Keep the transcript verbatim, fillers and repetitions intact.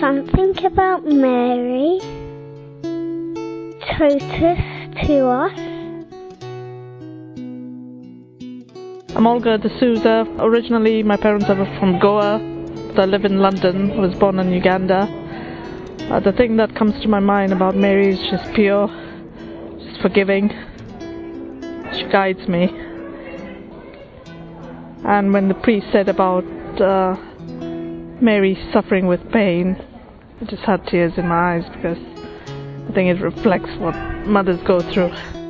something about Mary totus to us. I'm Olga D'Souza. Originally, my parents are from Goa, but I live in London. I was born in Uganda. Uh, the thing that comes to my mind about Mary is she's pure, she's forgiving, she guides me. And when the priest said about uh, Mary suffering with pain, I just had tears in my eyes because I think it reflects what mothers go through.